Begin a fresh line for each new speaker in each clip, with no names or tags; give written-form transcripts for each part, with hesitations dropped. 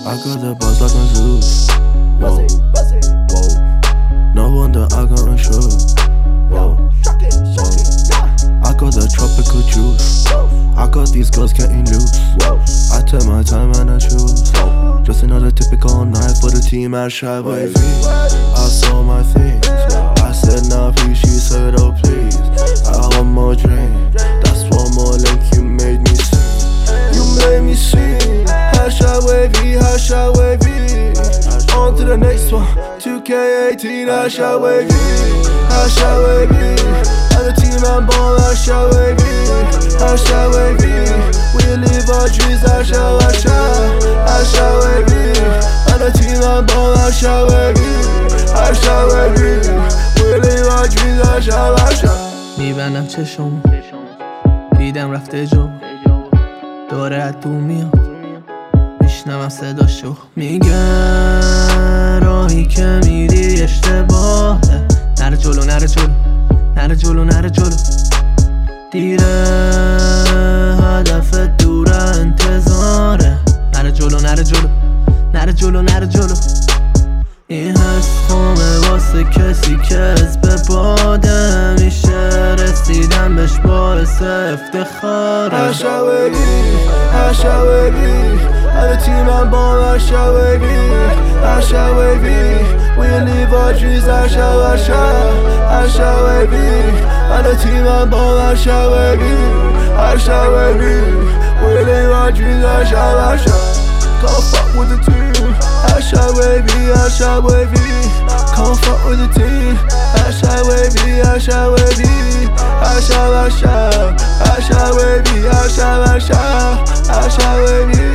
I got the buzz like a Zeus. Whoa, whoa. No wonder I got unsure. Whoa, whoa. I got the tropical juice. I got these girls getting loose. I take my time and I choose. Just another typical night for the team at Shy Wavy. I saw my things. I said now please, she said oh please. I want more drink. That's one more link you made me sing. You made me sing. Shy Wavy, Shy Wavy. On to the next one. 2K18, Shy Wavy, Shy Wavy. And the team and ball, Shy Wavy, Shy Wavy. We live our dreams, Shy Wavy. And the team and ball, Shy Wavy, Shy Wavy. We live our dreams, Shy.
میبندم چشم دیدم رفته جو داره از تو میاد میشنوم صداشو میگه راهی که میری اشتباهه نره جلو نره جلو نره جلو نره جلو دیره هدف دور انتظاره نره جلو نره جلو نره جلو نره جلو این حس خامه واسه کسی که از به باده میشه رسیدن بهش باعث افتخاره
Shy Wavy, Shy Wavy. And the team and ball, Shy Wavy, Shy Wavy. We live our dreams, Shy Wavy. And the team and ball, Shy Wavy, Shy Wavy. We live our dreams, Shy. Can't fuck with the team, Shy Wavy, Shy Wavy. Can't fuck with the team, Shy Wavy, Shy Wavy. Shy Wavy, Shy Wavy.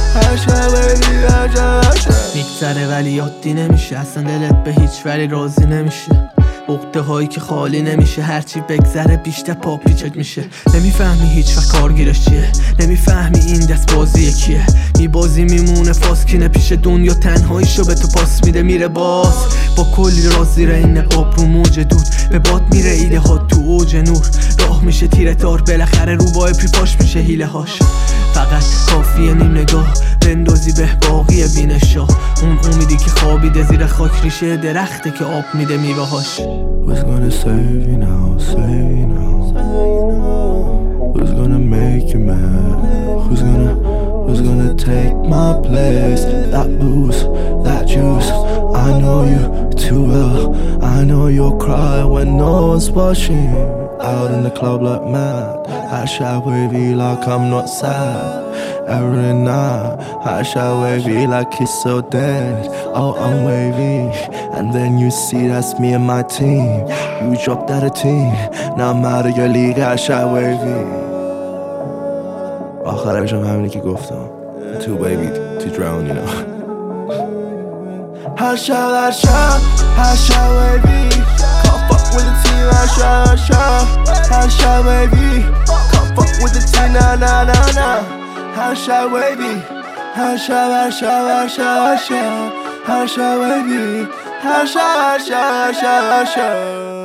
میگذره ولی عادی نمیشه اصلا دلت به هیچ ولی راضی نمیشه عقده هایی که خالی نمیشه هرچی بگذره بیشتر پا پیچت میشه نمیفهمی هیچ وقت کارگیرش چیه نمیفهمی این دست بازی کیه میبازی میمونه فاسکینه پیش دنیا تنهاییشو به تو پاس میده میره باز با کلی راز زیر این نقاب رو موج دود به باد میره ایده ها تو اوج نور راه میشه تیره تار بالاخره رو با اپری پاش میشه هیله هاش فقط کافیه نیم نگاه بندازی به باقی بینشا اون امیدی که خوابیده زیر خاک ریشه درخته که آب میده میوه‌هاش
Who's gonna save you now, save you now? Who's gonna make you mad? Who's gonna take my place? That booze, that juice. I know you too well. I know you'll cry when no one's watching. Out in the club like mad. I Shy Wavy like I'm not sad. Every night, I Shy Wavy like it's so dead. Oh, I'm wavy. And then you see that's me and my team. You dropped out of team. Now I'm out of your league, I Shy Wavy. آخرش هم همینی که گفتم. Too wavy to drown, you know. I Shy Wavy. Can't fuck with the team, I Shy Wavy. Can't fuck with the team, nah. I Shy Wavy. I Shy Wavy. I Shy.